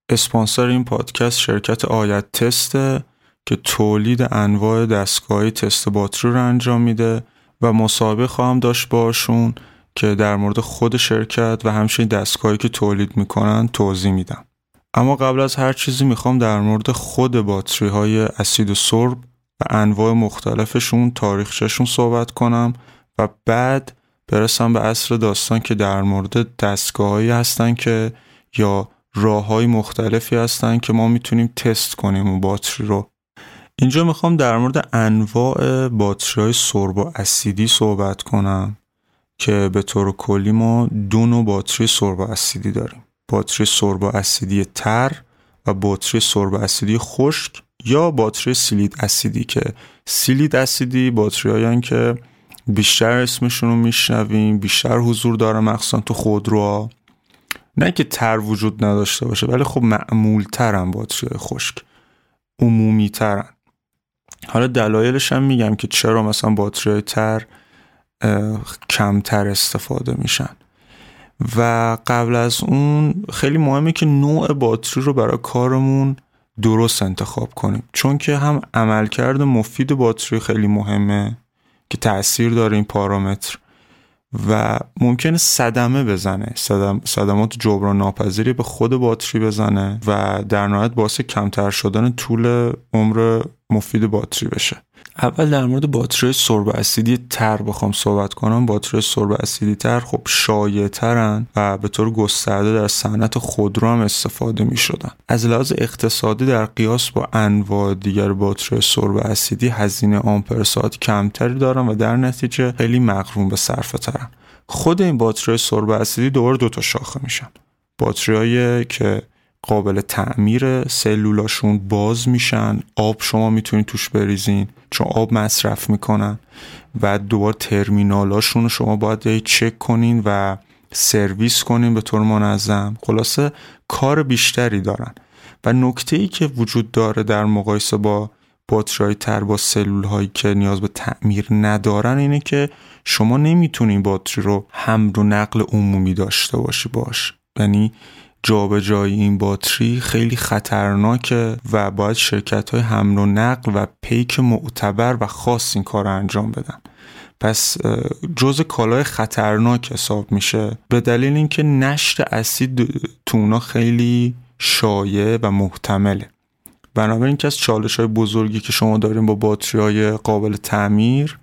اسپانسر این پادکست شرکت آیت تسته که تولید انواع دستگاه تست باتری رو انجام میده و مسابقه خواهم داشت باشون که در مورد خود شرکت و همچنین دستگاهی که تولید میکنن توضیح میدم. اما قبل از هر چیزی میخوام در مورد خود باتری های اسید سرب و انواع مختلفشون، تاریخچه‌شون صحبت کنم و بعد برسم به اصل داستان که در مورد دستگاهایی هستن که یا راه‌های مختلفی هستن که ما میتونیم تست کنیم اون باتری رو. اینجا میخوام در مورد انواع باتری‌های سرب و اسیدی صحبت کنم که به طور کلی ما دو نوع باتری سرب و اسیدی داریم. باتری سرب و اسیدی تر و باتری سرب و اسیدی خشک یا باتری سیلید اسیدی که سیلید اسیدی باتری‌هایی که بیشتر اسمشون رو میشنویم، بیشتر حضور داره مخصوصا تو خودروها. نه که تر وجود نداشته باشه ولی خب معمول ترن، باتری خشک عمومی ترن. حالا دلایلش هم میگم که چرا مثلا باتری تر کمتر استفاده میشن. و قبل از اون خیلی مهمه که نوع باتری رو برای کارمون درست انتخاب کنیم، چون که هم عملکرد مفید باتری خیلی مهمه که تأثیر داره این پارامتر و ممکنه صدمه بزنه، صدمات جبران ناپذیری به خود باتری بزنه و در نهایت باعث کمتر شدن طول عمر مفید باتری بشه. اول در مورد باتری سرب اسیدی تر بخوام صحبت کنم. باتری سرب اسیدی تر خب شایع ترن و به طور گسترده در صنعت خودرو هم استفاده می شدن. از لحاظ اقتصادی در قیاس با انواع دیگر باتری سرب اسیدی هزینه آمپر ساعت کمتری دارن و در نتیجه خیلی مقرون به صرفه ترن. خود این باتری سرب اسیدی دوباره دو تا شاخه میشن. باتریایی که قابل تعمیر، سلولاشون باز میشن، آب شما میتونید توش بریزین چون آب مصرف میکنن و دوباره ترمینالاشون رو شما باید چک کنین و سرویس کنین به طور منظم. خلاصه کار بیشتری دارن و نکته‌ای که وجود داره در مقایسه با باتری‌های تر با سلول‌هایی که نیاز به تعمیر ندارن اینه که شما نمیتونین باتری رو حمل و نقل عمومی داشته باشی باش. یعنی جابجایی این باتری خیلی خطرناکه و باید شرکت‌های حمل و نقل و پیک معتبر و خاص این کار رو انجام بدن. پس جزء کالای خطرناک حساب میشه به دلیل اینکه نشت اسید تو اونا خیلی شایع و محتمله. بنابراین که از چالش‌های بزرگی که شما دارین با باتری‌های قابل تعمیر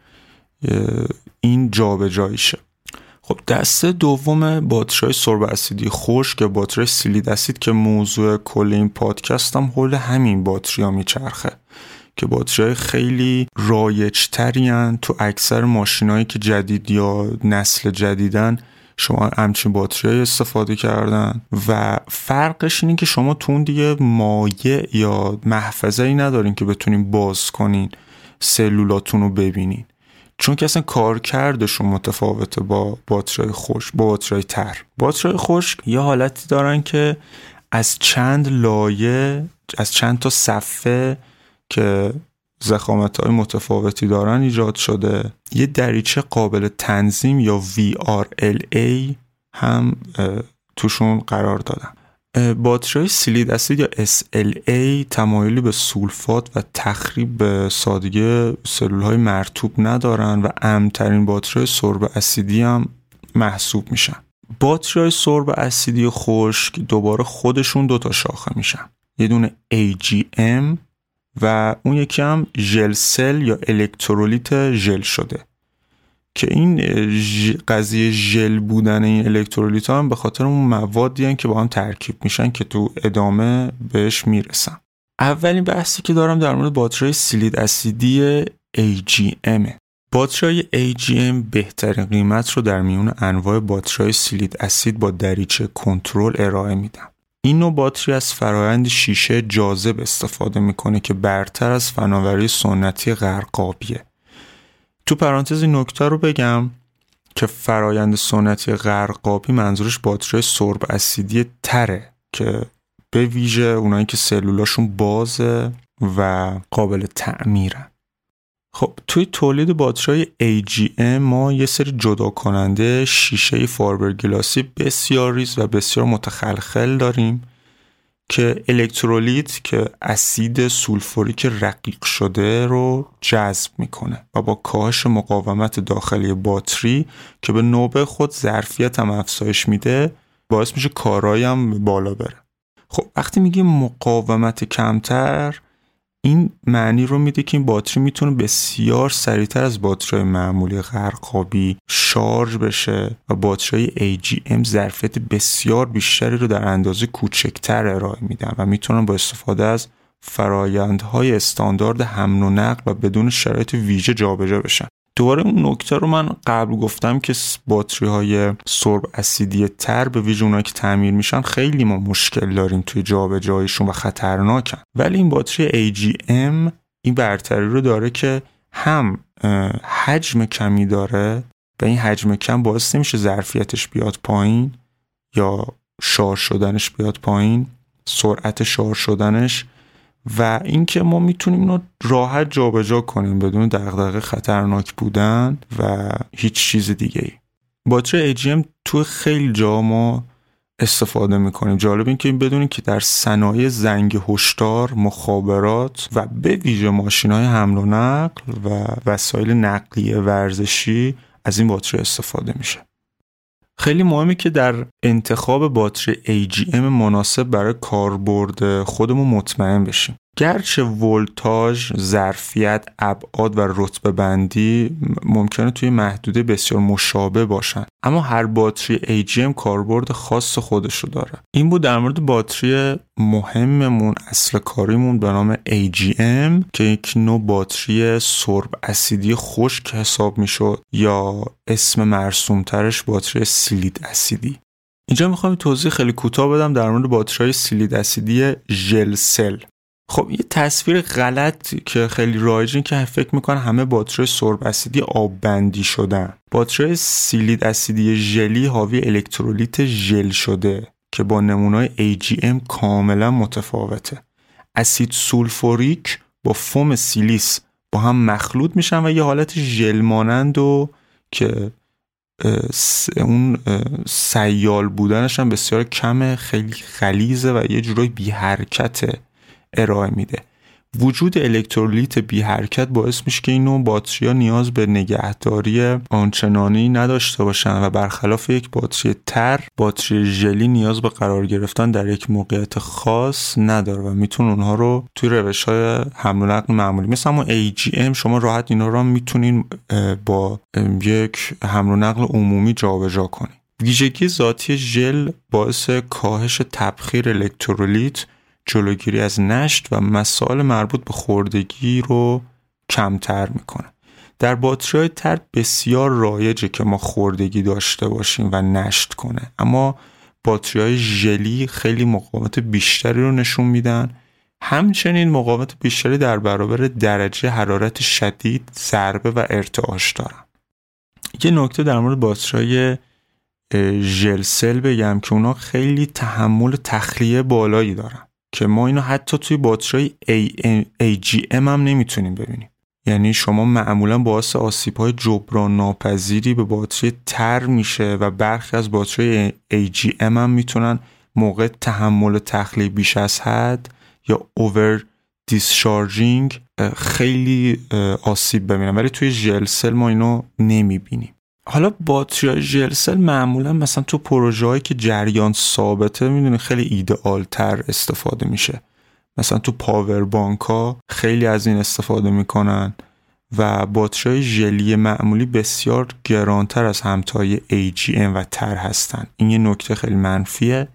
این جابجاییشه. خب دسته دوم باتری‌های سرب اسیدی خشک که باتری سیلید اسید که موضوع کل این پادکست هم حول همین باتری‌ها میچرخه که باتری‌های خیلی رایج‌تری ان تو اکثر ماشینایی که جدید یا نسل جدیدن شما همچین باتری‌های استفاده کردن و فرقش اینه که شما تو اون دیگه مایع یا محفظه‌ای ندارین که بتونین باز کنین سلولاتون رو ببینین، چون که اصلا کارکردشون متفاوته با باتری خشک. با باتری تر، باتری خشک یه حالتی دارن که از چند لایه، از چند تا صفحه که ضخامت‌های متفاوتی دارن ایجاد شده یه دریچه قابل تنظیم یا VRLA هم توشون قرار دادن. باتری سیلید اسید یا SLA تمایلی به سولفات و تخریب به سادگی سلول‌های مرطوب ندارن و امن‌ترین باتری سرب اسیدی هم محسوب میشن. باتری‌های سرب اسیدی خشک دوباره خودشون دو تا شاخه میشن. یه دونه AGM و اون یکی هم ژل سل یا الکترولیت ژل شده که این قضیه ژل بودن این الکترولیت ها هم به خاطر اون موادی هستن که با هم ترکیب میشن که تو ادامه بهش میرسم. اولین بحثی که دارم در مورد باتری سیلید اسیدی AGM. باتری AGM بهترین قیمت رو در میون انواع باتری سیلید اسید با دریچه کنترل ارائه میدن. این نوع باتری از فرآیند شیشه جاذب استفاده میکنه که برتر از فناوری سنتی غرقابیه. تو پرانتز این نکته رو بگم که فرآیند سنتی غرقابی منظورش باتری سرب اسیدی تره که به ویژه اونایی که سلولاشون بازه و قابل تعمیرن. خب توی تولید باتری AGM ما یه سری جدا کننده شیشه فایبرگلاسی بسیار ریز و بسیار متخلخل داریم که الکترولیت که اسید سولفوریک رقیق شده رو جذب میکنه و با کاهش مقاومت داخلی باتری که به نوبه خود ظرفیت هم افزایش میده باعث میشه کارایی هم بالا بره. خب وقتی میگیم مقاومت کمتر، این معنی رو میده که این باتری میتونه بسیار سریعتر از باتری معمولی غرقابی شارژ بشه و باتری AGM ظرفیت بسیار بیشتری رو در اندازه کوچکتر ارائه میدن و میتونن با استفاده از فرایندهای استاندارد حمل و نقل و بدون شرایط ویژه جابجا بشن. دوباره اون نکته رو من قبل گفتم که باتری های سرب اسیدی تر به ویژه اونایی که تعمیر میشن خیلی ما مشکل داریم توی جابجاییشون و خطرناکن، ولی این باتری AGM این برتری رو داره که هم حجم کمی داره و این حجم کم باعث نمیشه ظرفیتش بیاد پایین یا شارژ شدنش بیاد پایین، سرعت شارژ شدنش، و اینکه ما میتونیم اینو راحت جابجا کنیم بدون دغدغه خطرناک بودن و هیچ چیز دیگه ای. باتری AGM تو خیلی جا ما استفاده میکنیم. جالب این که بدونیم که در صنایع زنگ هشدار، مخابرات و به ویژه ماشین‌های حمل و نقل و وسایل نقلیه ورزشی از این باتری استفاده میشه. خیلی مهمه که در انتخاب باتری AGM مناسب برای کاربرد خودمون مطمئن بشیم. گرچه ولتاژ، ظرفیت، ابعاد و رتبه بندی ممکنه توی محدوده بسیار مشابه باشن، اما هر باتری AGM کاربرد خاص خودشو داره. این بود در مورد باتری مهممون، اصل کاریمون به نام AGM که یک نوع باتری سرب اسیدی خشک حساب میشد یا اسم مرسومترش باتری سیلید اسیدی. اینجا میخوام توضیح خیلی کوتاه بدم در مورد باتری سیلید اسیدی ژل سل. خب یه تصویر غلط که خیلی رایجه که فکر میکنن همه باتری سرب اسیدی آب بندی شدن. باتری سیلید اسیدی ژلی حاوی الکترولیت ژل شده که با نمونه‌های AGM کاملا متفاوته. اسید سولفوریک با فوم سیلیس با هم مخلوط میشن و یه حالت ژل مانند و که اون سیال بودنش هم بسیار کمه، خیلی غلیظه و یه جورای بی حرکته ارائه میده. وجود الکترولیت بی حرکت باعث میشه که این نوع باتری‌ها نیاز به نگهداری آنچنانی نداشته باشن و برخلاف یک باتری تر، باتری ژلی نیاز به قرار گرفتن در یک موقعیت خاص نداره و میتونه اونها رو توی روش‌های حمل و نقل معمولی مثل همون AGM شما راحت اینا رو میتونین با یک حمل و نقل عمومی جابجا کنین. ویژگی ذاتی ژل باعث کاهش تبخیر الکترولیت، جلوگیری از نشت و مسائل مربوط به خوردگی رو کمتر میکنه. در باتری‌های تر بسیار رایجه که ما خوردگی داشته باشیم و نشت کنه، اما باتری‌های ژلی خیلی مقاومت بیشتری رو نشون میدن. همچنین مقاومت بیشتری در برابر درجه حرارت شدید، ضربه و ارتعاش دارن. یه نکته در مورد باتری‌های ژل سل بگم که اونا خیلی تحمل تخلیه بالایی دارن که ما اینو حتی توی باتری AGM هم نمیتونیم ببینیم. یعنی شما معمولا باعث آسیب‌های جبران ناپذیری به باتری تر میشه و برخی از باتری AGM هم میتونن موقع تحمل تخلیه بیش از حد یا اوور دیسشارجینگ خیلی آسیب ببینن، ولی توی ژل سل ما اینو نمیبینیم. حالا باتری ژل سل معمولا مثلا تو پروژه‌هایی که جریان ثابته میدونی خیلی ایدئال تر استفاده میشه. مثلا تو پاور بانک ها خیلی از این استفاده میکنن و باتری ژلی معمولی بسیار گرانتر از همتای AGM و تر هستن. این یه نکته خیلی منفیه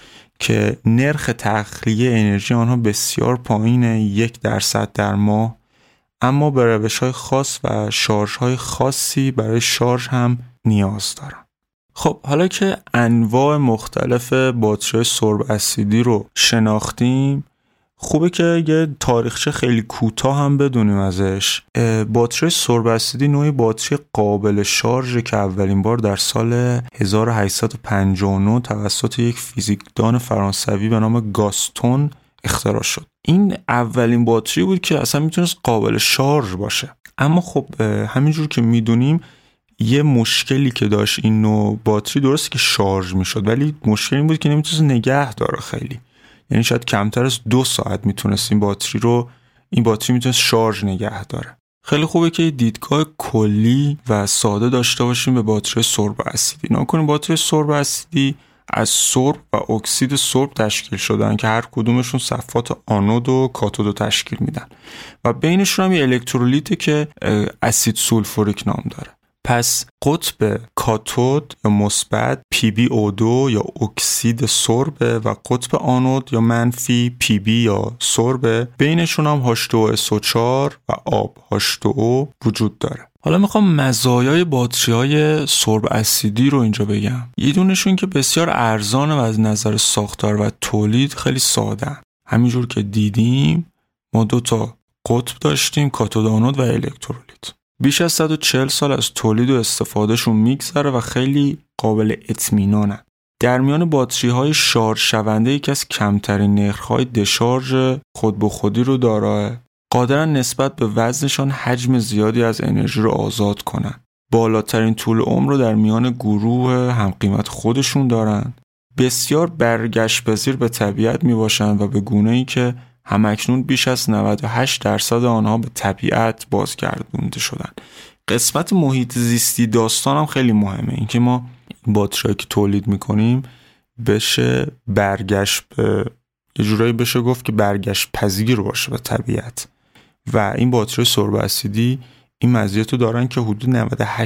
که نرخ تخلیه انرژی آنها بسیار پایینه، 1% در ماه، اما به روش‌های خاص و شارژهای خاصی برای شارژ هم نیاز دارن. خب حالا که انواع مختلف باتری سرب اسیدی رو شناختیم، خوبه که یه تاریخچه خیلی کوتاه هم بدونیم ازش. باتری سرب اسیدی نوعی باتری قابل شارژ که اولین بار در سال 1859 توسط یک فیزیکدان فرانسوی به نام گاستون اختراع شد. این اولین باتری بود که اصلا میتونست قابل شارژ باشه. اما خب همینجور که میدونیم یه مشکلی که داشت این نوع باتری، درسته که شارژ میشد ولی مشکلی بود که نمیتونست نگه داره خیلی. یعنی شاید کمتر از 2 ساعت میتونست این باتری میتونست شارژ نگه داره. خیلی خوبه که دیدگاه کلی و ساده داشته باشیم به باتری سرب اسیدی. نکنیم باتری سرب اسیدی از سرب و اکسید سرب تشکیل شدن که هر کدومشون صفات آنود و کاتود رو تشکیل میدن و بینشون هم یه الکترولیته که اسید سولفوریک نام داره. پس قطب کاتود یا مثبت PbO2 یا اکسید سربه و قطب آنود یا منفی Pb یا سربه. بینشون هم H2SO4 و آب H2O وجود داره. حالا میخوام مزایای باتری‌های سرب اسیدی رو اینجا بگم. یه دونشون که بسیار ارزانه و از نظر ساختار و تولید خیلی ساده. همینجور که دیدیم ما 2 تا قطب داشتیم، کاتود آنود و الکترولیت. بیش از 140 سال از تولید و استفادهشون میگذره و خیلی قابل اطمینانن. در میان باتری‌های شارژ شونده یکی از کمترین نرخ‌های دشارژ خود به خودی رو داره. قادرن نسبت به وزنشان حجم زیادی از انرژی رو آزاد کنن. بالاترین طول عمر رو در میان گروه همقیمت خودشون دارن. بسیار برگشت‌پذیر به طبیعت میباشن و به گونه‌ای که همکنون بیش از 98% آنها به طبیعت بازگردونده شدن. قسمت محیط زیستی داستان هم خیلی مهمه. اینکه ما این باتری‌هایی که تولید میکنیم بشه برگشت به یه جورایی بشه گفت که برگشت پذیر باشه به طبیعت و این باتری سرب اسیدی این مزیت رو دارن که حدود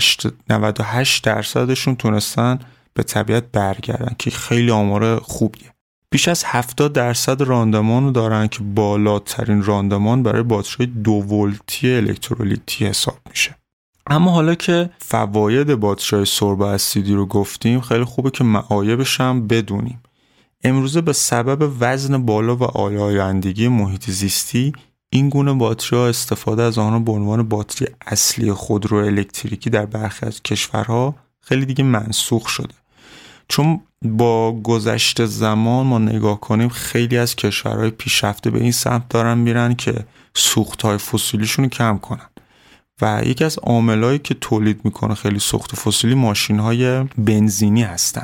98% تونستن به طبیعت برگردن که خیلی آمار خوبیه. بیش از 70% راندمان رو دارن که بالاترین راندمان برای باتری 2 ولتی الکترولیتی حساب میشه. اما حالا که فواید باتری سرب اسیدی رو گفتیم خیلی خوبه که معایبش هم بدونیم. امروزه به سبب وزن بالا و آلایندگی محیط زیستی این گونه باتری‌ها استفاده از آنها به عنوان باتری اصلی خودرو الکتریکی در برخی از کشورها خیلی دیگه منسوخ شده. چون با گذشت زمان ما نگاه کنیم خیلی از کشورهای پیشرفته به این سمت دارن میرن که سوخت‌های فسیلیشون رو کم کنن و یکی از عاملایی که تولید میکنه خیلی سوخت فسیلی ماشین‌های بنزینی هستن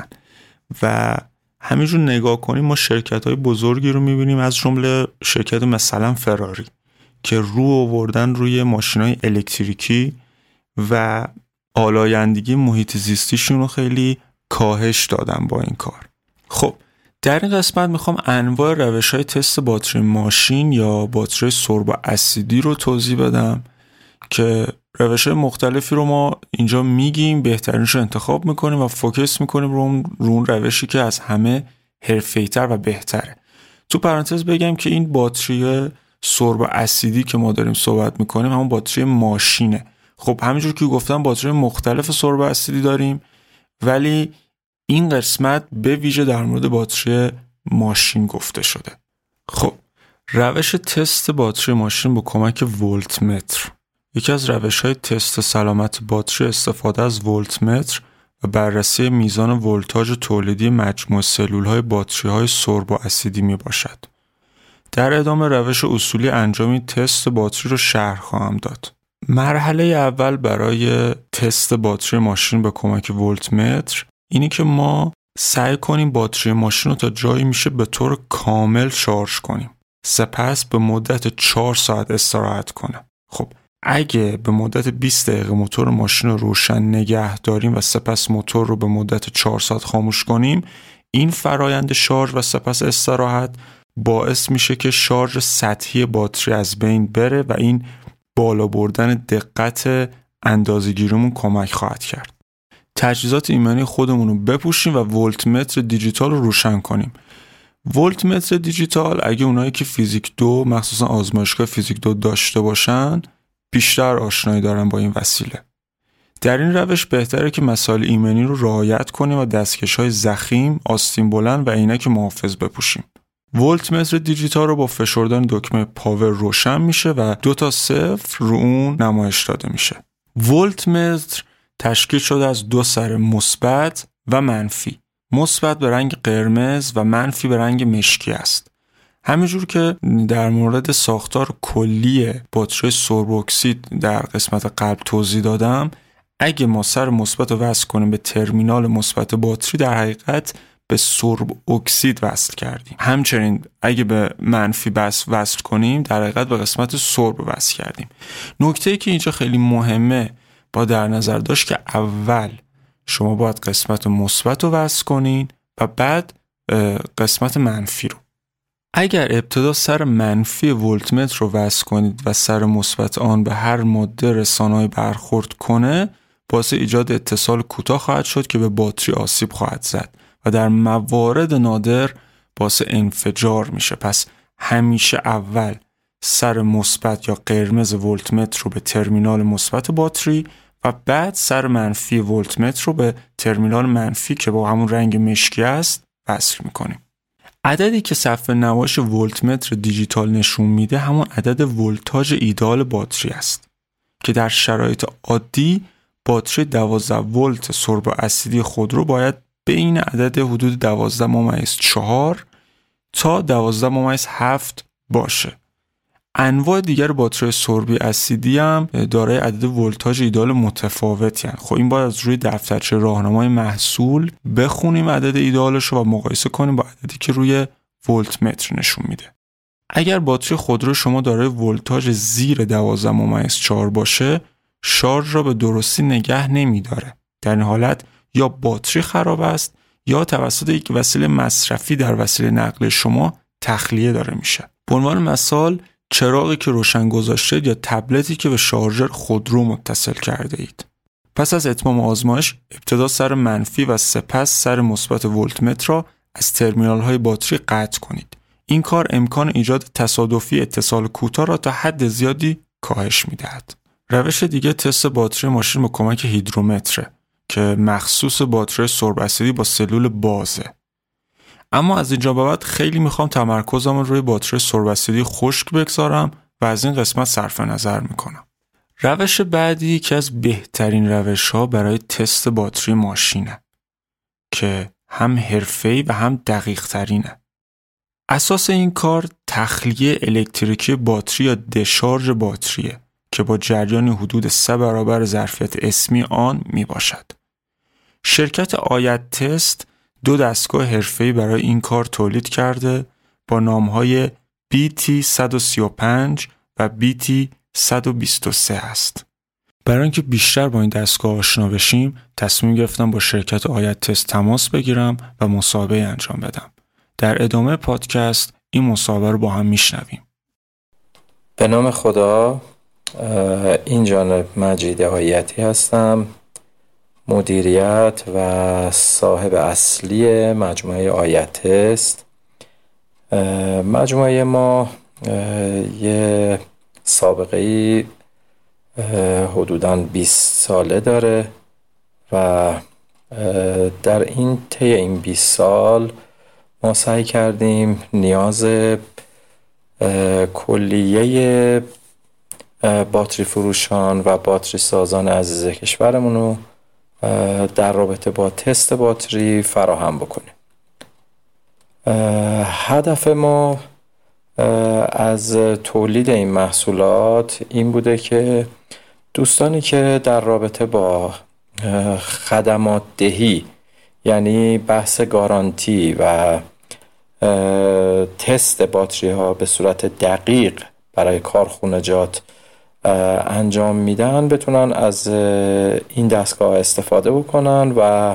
و همینجور نگاه کنیم ما شرکت‌های بزرگی رو می‌بینیم از جمله شرکت مثلا فراری که رو آوردن روی ماشین‌های الکتریکی و آلایندگی محیط زیستیشون رو خیلی کاهش دادن با این کار. خب در این قسمت میخوام انواع روش‌های تست باتری ماشین یا باتری سرب اسیدی رو توضیح بدم که روش‌های مختلفی رو ما اینجا میگیم، بهترینش رو انتخاب میکنیم و فوکس میکنیم رو اون روشی که از همه حرفه‌ای‌تر و بهتره. تو پرانتز بگم که این باتری سرب اسیدی که ما داریم صحبت میکنیم همون باتری ماشینه. خب همینجور که گفتم باتری مختلف سرب اسیدی داریم ولی این قسمت به ویژه در مورد باتری ماشین گفته شده. خب روش تست باتری ماشین با کمک ولتمتر. یکی از روش‌های تست سلامت باتری استفاده از ولتمتر و بررسی میزان ولتاژ تولیدی مجموع سلول‌های باتری‌های سرب اسیدی میباشد. در ادامه روش اصولی انجام این تست باتری رو شرح خواهم داد. مرحله اول برای تست باتری ماشین به کمک ولتمتر اینی که ما سعی کنیم باتری ماشین رو تا جایی میشه به طور کامل شارژ کنیم. سپس به مدت 4 ساعت استراحت کنه. خب اگه به مدت 20 دقیقه موتور ماشین رو روشن نگه داریم و سپس موتور رو به مدت 4 ساعت خاموش کنیم، این فرایند شارژ و سپس استراحت باعث میشه که شارژ سطحی باتری از بین بره و این بالا بردن دقت اندازه‌گیریمون کمک خواهد کرد. تجهیزات ایمنی خودمون رو بپوشیم و ولتمتر دیجیتال رو روشن کنیم. ولتمتر دیجیتال اگه اونایی که فیزیک 2 مخصوصا آزمایشگاه فیزیک 2 داشته باشن بیشتر آشنایی دارن با این وسیله. در این روش بهتره که مسائل ایمنی رو رعایت کنیم و دستکش‌های ضخیم، آستین بلند و عینک محافظ بپوشیم. ولتمتر دیجیتال رو با فشردن دکمه پاور روشن میشه و 2 تا 0 رو اون نمایش داده میشه. ولتمتر تشکیل شده از 2 سر مثبت و منفی. مثبت به رنگ قرمز و منفی به رنگ مشکی است. همینجور که در مورد ساختار کلی باتری سرب اکسید در قسمت قبل توضیح دادم، اگه ما سر مثبت رو وصل کنیم به ترمینال مثبت باتری در حقیقت به سرب اکسید وصل کردیم. همچنین اگه به منفی وصل کنیم در حقیقت به قسمت سرب وصل کردیم. نکته‌ای که اینجا خیلی مهمه با در نظر داشت که اول شما باید قسمت مثبت رو وصل کنین و بعد قسمت منفی رو. اگر ابتدا سر منفی ولتمتر رو وصل کنید و سر مثبت آن به هر ماده رسانه‌ای برخورد کنه، باعث ایجاد اتصال کوتاه خواهد شد که به باتری آسیب خواهد زد و در موارد نادر باعث انفجار میشه. پس همیشه اول سر مثبت یا قرمز ولتمتر رو به ترمینال مثبت باتری و بعد سر منفی ولتمتر رو به ترمینال منفی که با همون رنگ مشکی است وصل میکنیم. عددی که صفحه نواش ولتمتر دیجیتال نشون میده همون عدد ولتاژ ایدئال باتری است که در شرایط عادی باتری 12 ولت سرب اسیدی خودرو باید بین عدد حدود 12.4 تا 12.7 باشه. انواع دیگر باتری سربی اسیدی هم دارای عدد ولتاژ ایدئال متفاوتی هستند. خب این باید از روی دفترچه راهنمای محصول بخونیم عدد ایدئالش رو و مقایسه کنیم با عددی که روی ولتمتر نشون میده. اگر باتری خودرو شما دارای ولتاژ زیر 12.4 باشه، شارژ را به درستی نگه نمیداره. در این حالت یا باتری خراب است یا توسط یک وسیله مصرفی در وسیله نقل شما تخلیه داره میشه. به عنوان مثال چراغی که روشن گذاشتید یا تبلتی که به شارژر خودرو متصل کرده اید. پس از اتمام آزمایش ابتدا سر منفی و سپس سر مثبت ولتمتر را از ترمینال های باتری قطع کنید. این کار امکان ایجاد تصادفی اتصال کوتاه را تا حد زیادی کاهش میدهد. روش دیگه تست باتری ماشین با کمک هیدرومتره که مخصوص باتری سرب اسیدی با سلول بازه. اما از اینجا به بعد خیلی میخوام تمرکزم روی باتری سرب اسیدی خشک بگذارم و از این قسمت صرف نظر میکنم. روش بعدی که از بهترین روش‌ها برای تست باتری ماشینه که هم حرفه‌ای و هم دقیق ترینه. اساس این کار تخلیه الکتریکی باتری یا دشارژ باتریه که با جریان حدود 3 برابر ظرفیت اسمی آن می باشد. شرکت آید تست 2 دستگاه حرفه‌ای برای این کار تولید کرده با نام‌های BT135 و BT123 است. برای اینکه بیشتر با این دستگاه آشنا بشیم، تصمیم گرفتم با شرکت آید تست تماس بگیرم و مسابقه انجام بدم. در ادامه پادکست این مسابقه رو با هم میشنویم. به نام خدا، این جانب مجید آیتی هستم، مدیریت و صاحب اصلی مجموعه آید تست. مجموعه ما یه سابقه حدوداً 20 ساله داره و در این طی این 20 سال ما سعی کردیم نیاز کلیه باتری فروشان و باتری سازان عزیز کشورمون رو در رابطه با تست باتری فراهم بکنیم. هدف ما از تولید این محصولات این بوده که دوستانی که در رابطه با خدمات دهی، یعنی بحث گارانتی و تست باتری ها به صورت دقیق برای کارخونجات انجام میدن، بتونن از این دستگاه استفاده بکنن و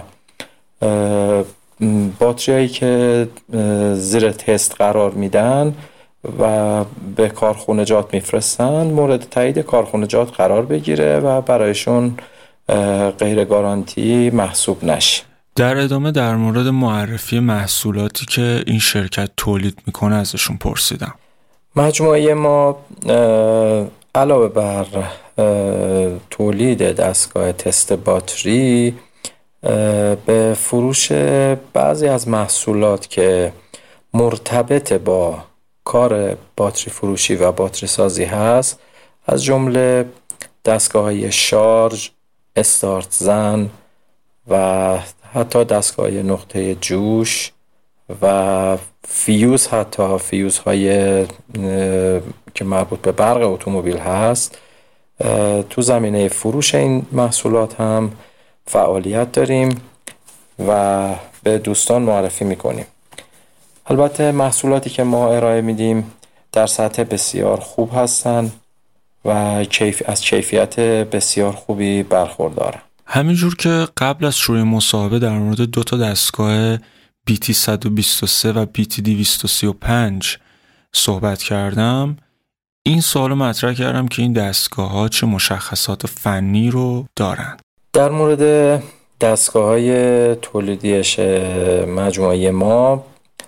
باتری هایی که زیر تست قرار میدن و به کارخونجات میفرستن مورد تایید کارخونجات قرار بگیره و برایشون غیر گارانتی محسوب نشه. در ادامه در مورد معرفی محصولاتی که این شرکت تولید میکنه ازشون پرسیدم. مجموعه ما علاوه بر تولید دستگاه تست باتری به فروش بعضی از محصولات که مرتبط با کار باتری فروشی و باتری سازی هست، از جمله دستگاه‌های شارژ، استارت زن و حتی دستگاه نقطه جوش و فیوز، حتی فیوزهای که مربوط به برق اتومبیل هست، تو زمینه فروش این محصولات هم فعالیت داریم و به دوستان معرفی میکنیم. البته محصولاتی که ما ارائه میدیم در سطح بسیار خوب هستن و از کیفیت بسیار خوبی برخوردارن. همینجور که قبل از شروع مصاحبه در مورد 2 تا دستگاه BT123 و BT235 صحبت کردم، این سوالو مطرح کردم که این دستگاه‌ها چه مشخصات فنی رو دارن. در مورد دستگاه‌های تولیدی مجموعه ما،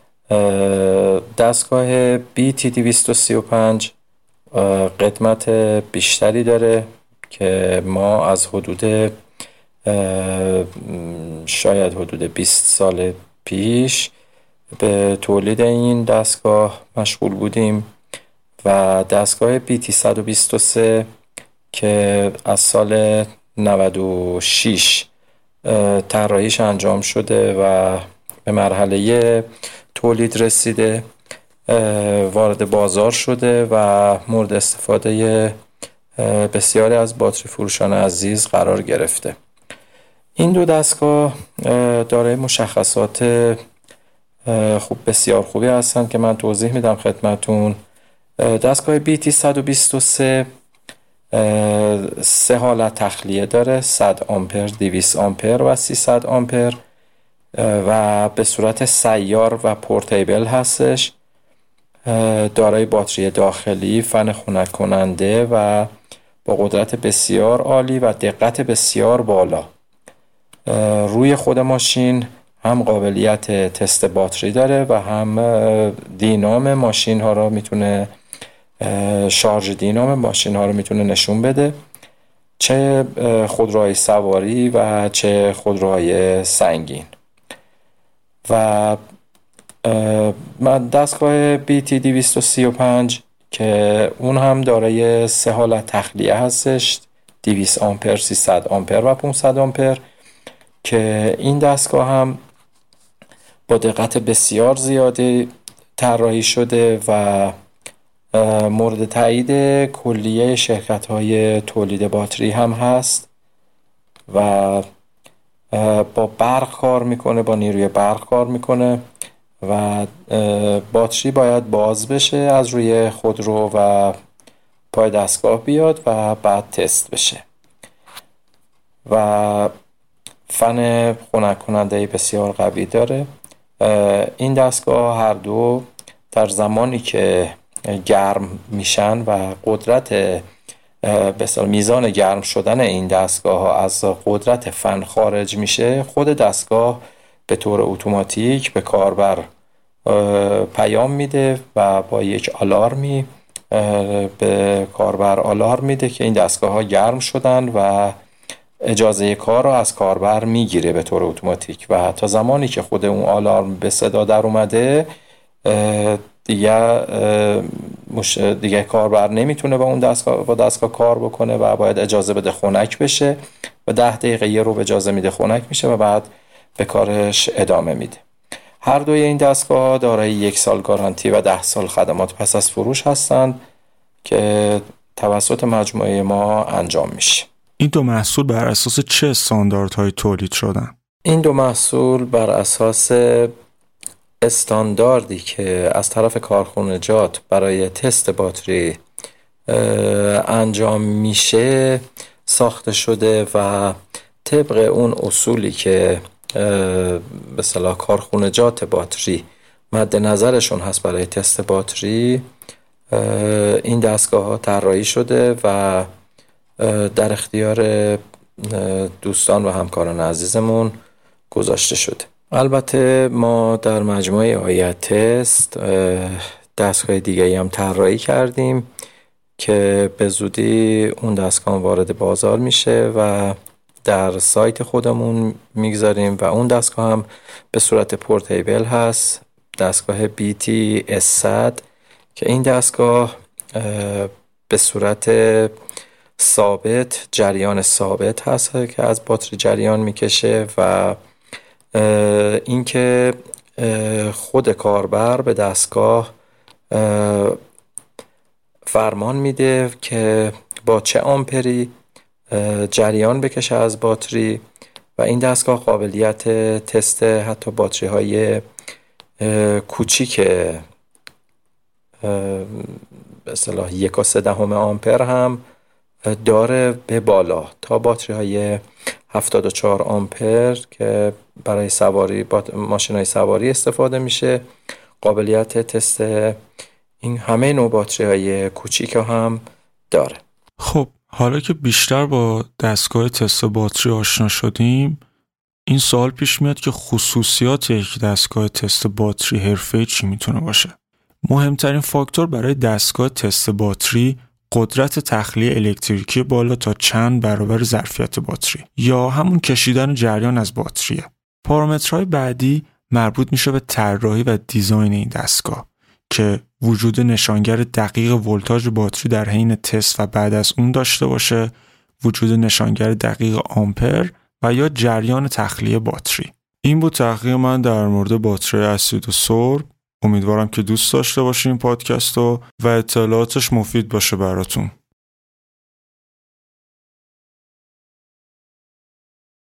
دستگاه BT235 قدمت بیشتری داره که ما از شاید حدود 20 سال پیش به تولید این دستگاه مشغول بودیم و دستگاه BT123 که از سال 96 طراحیش انجام شده و به مرحله تولید رسیده، وارد بازار شده و مورد استفاده بسیاری از باتری فروشان عزیز قرار گرفته. این 2 دستگاه دارای مشخصات بسیار خوبی هستند که من توضیح میدم خدمتون. دستگاه BT123 3 حالت تخلیه داره: 100 آمپر، 200 آمپر و 300 آمپر و به صورت سیار و پورتیبل هستش. دارای باتری داخلی، فن خنک کننده و با قدرت بسیار عالی و دقت بسیار بالا. روی خود ماشین هم قابلیت تست باتری داره و هم دینام ماشین ها رو میتونه شارژ دینام ماشین ها رو میتونه نشون بده، چه خودروهای سواری و چه خودروهای سنگین. و دستگاه BT235 که اون هم دارای 3 حالت تخلیه هستش: 200 آمپر، 300 آمپر و 500 آمپر، که این دستگاه هم با دقت بسیار زیادی طراحی شده و مورد تایید کلیه شرکت‌های تولید باتری هم هست و با برق کار میکنه، با نیروی برق کار میکنه و باتری باید باز بشه از روی خودرو و پای دستگاه بیاد و بعد تست بشه و فن خنک کننده بسیار قوی داره. این دستگاه هر دو در زمانی که گرم میشن و قدرت میزان گرم شدن این دستگاه ها از قدرت فن خارج میشه، خود دستگاه به طور اتوماتیک به کاربر پیام میده و با یک آلارمی به کاربر آلارم میده که این دستگاه ها گرم شدن و اجازه کار رو از کاربر میگیره به طور اتوماتیک و تا زمانی که خود اون آلارم به صدا در اومده دیگه کاربر نمیتونه با اون دستگاه کار بکنه و باید اجازه بده خنک بشه و 10 دقیقه یه رو اجازه میده خنک میشه و بعد به کارش ادامه میده. هر دوی این دستگاه دارای 1 سال گارانتی و 10 سال خدمات پس از فروش هستند که توسط مجموعه ما انجام میشه. این 2 محصول بر اساس چه استانداردهای تولید شدن؟ این 2 محصول بر اساس استانداردی که از طرف کارخانجات برای تست باتری انجام میشه ساخته شده و طبق اون اصولی که به اصطلاح کارخانجات باتری مد نظرشون هست برای تست باتری، این دستگاه ها طراحی شده و در اختیار دوستان و همکاران عزیزمون گذاشته شده. البته ما در مجموعه آیت تست دستگاه دیگه‌ای هم طراحی کردیم که به زودی اون دستگاه وارد بازار میشه و در سایت خودمون میگذاریم و اون دستگاه هم به صورت پورتیبل هست، دستگاه BT100 که این دستگاه به صورت ثابت، جریان ثابت هست که از باتری جریان میکشه و اینکه خود کاربر به دستگاه فرمان میده که با چه آمپری جریان بکشه از باتری و این دستگاه قابلیت تست حتی باتری های کوچیک به اصطلاح 1.3 آمپر هم داره به بالا تا باتری های 74 آمپر که برای سواری ماشین‌های سواری استفاده میشه. قابلیت تست این همه نوع باتری های کوچیک هم داره. خب حالا که بیشتر با دستگاه تست باتری آشنا شدیم، این سوال پیش میاد که خصوصیات یک دستگاه تست باتری حرفه‌ای چی میتونه باشه؟ مهمترین فاکتور برای دستگاه تست باتری قدرت تخلیه الکتریکی بالا تا چند برابر ظرفیت باتری یا همون کشیدن جریان از باتریه. پارامترهای بعدی مربوط میشه به طراحی و دیزاین این دستگاه که وجود نشانگر دقیق ولتاژ باتری در حین تست و بعد از اون داشته باشه، وجود نشانگر دقیق آمپر و یا جریان تخلیه باتری. این بود تحقیق من در مورد باتری اسید و سرب. امیدوارم که دوست داشته باشین پادکست رو و اطلاعاتش مفید باشه براتون.